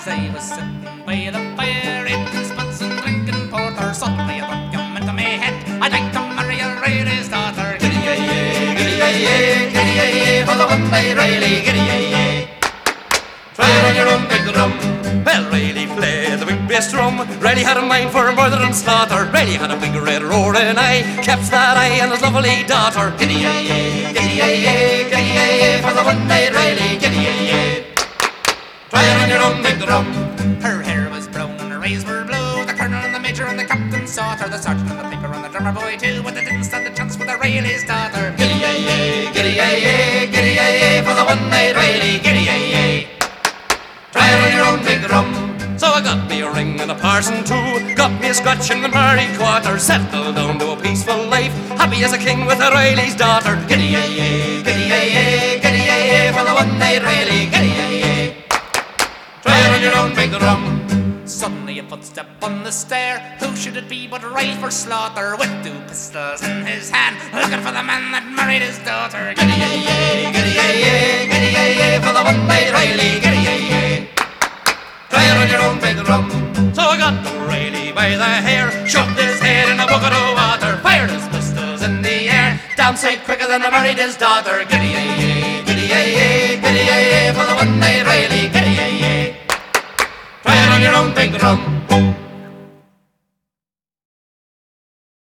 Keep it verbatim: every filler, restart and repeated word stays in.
as I was sitting by the fire, eating spuds and drinking porter, suddenly a thought came into my head, I'd like to marry O'Reilly's daughter. Giddy-yay-yay, giddy-yay-yay, giddy-yay-yay, for the one night Riley, giddy-yay-yay. Try it on your own big drum. Well, Riley played the big bass drum. Riley had a mind for murder and slaughter. Riley had a big red roaring eye, kept that eye on his lovely daughter. Giddy-yay-yay, giddy-yay-yay, giddy-yay-yay, for the one night Riley, giddy-yay-yay. Try it on your own big drum. Her hair was brown and her eyes were blue. The colonel and the major and the captain sought her. The sergeant and the piper and the drummer boy too, but they didn't stand a chance with the Riley's daughter. Giddy-yay-yay, giddy-yay-yay, giddy-yay-yay, for the one night Riley, giddy-yay-yay. Try it on your own big drum. So I got me a ring and a parson too, got me a scotch in the Murray quarter, settled down to a peaceful life, happy as a king with a Riley's daughter. Giddy-yay-yay, giddy-yay-yay, giddy-yay-yay, for the one night Riley, giddy-yay-yay. Try it on your own big drum. Suddenly a footstep on the stair. Who should it be but Riley for slaughter, with two pistols in his hand, looking for the man that married his daughter. Giddy-yay-yay, giddy-yay-yay, giddy-yay-yay, for the one night Riley, giddy-yay-yay. Try it on your own big drum. So I got Riley by the hair, shoved his head in a bucket of water, fired his pistols in the air, down sight quicker than I married his daughter. Giddy-yay-yay, giddy-yay-yay, giddy-yay-yay, for the one night Riley, giddy-yay-yay. Try it on your own big drum.